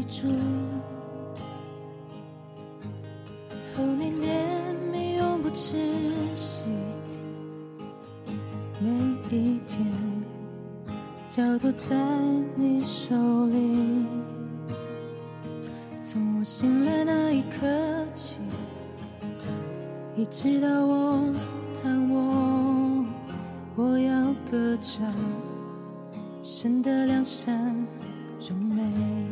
住，和你怜悯永不止息，每一天交托在你手里，从我醒来那一刻起，一直到我躺卧，我要歌唱神的良善荣美。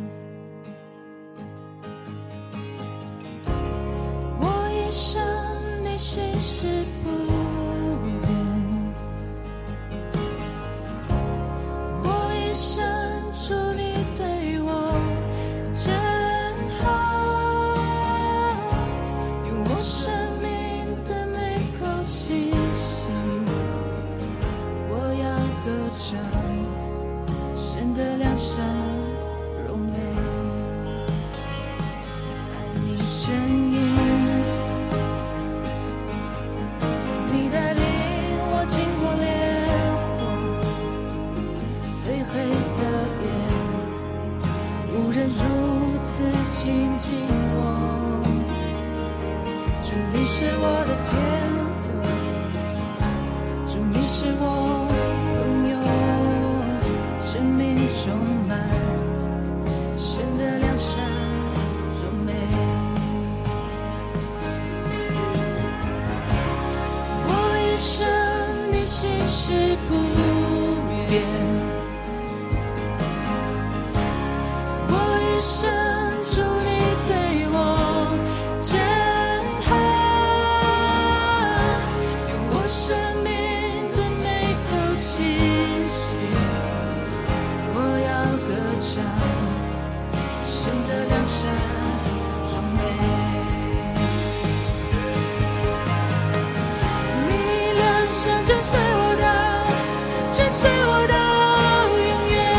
我一生你心事不变，我一生主你对我真好，用我生命的每口气息，我要歌唱神的良善荣美。爱你声音，你带领我经过烈火，最黑的夜，无人如此亲近我。主你是我的天赋，主你是我拥有生命充满神的良善荣美。我一生你心事不变，我一生主你对我真好，用我生命的每口气息，我要歌唱神的良善荣美。你良善追随我到，追随我到永远，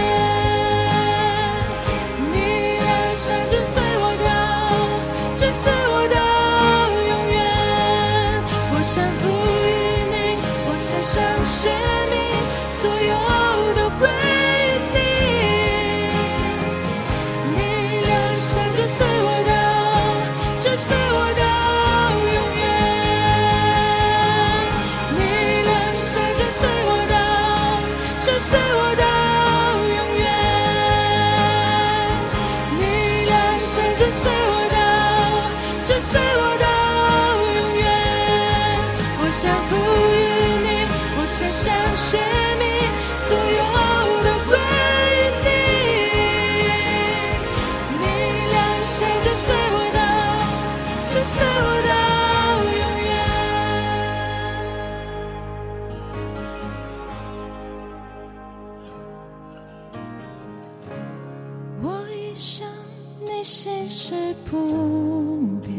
你良善追随我到，追随我到永远。我降服于你，我献上生命，所有都归你。你良善追随我到，追随我到永远，你良善追随我到，追随我到永远，你良善追随我到，追随我到永远。我降服于你，我献上生命，所有都归你。你良善追随我到，追随我到永远。我一生你心事不变，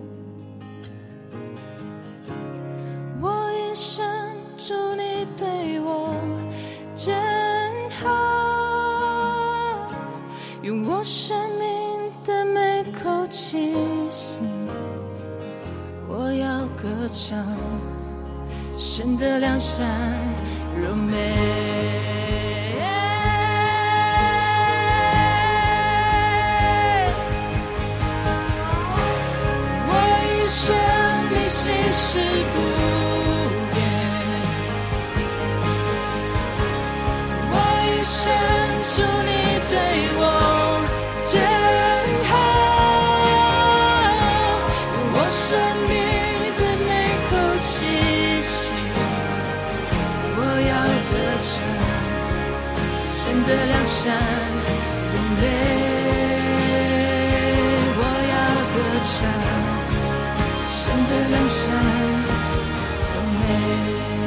我一生主你对我真好，用我生命的每口气息，我要歌唱神的良善荣美。我一生你心事不变，我一生主你对我真好，用我生命的每口气息，我要歌唱神的良善荣美。我要歌唱神的良善荣美。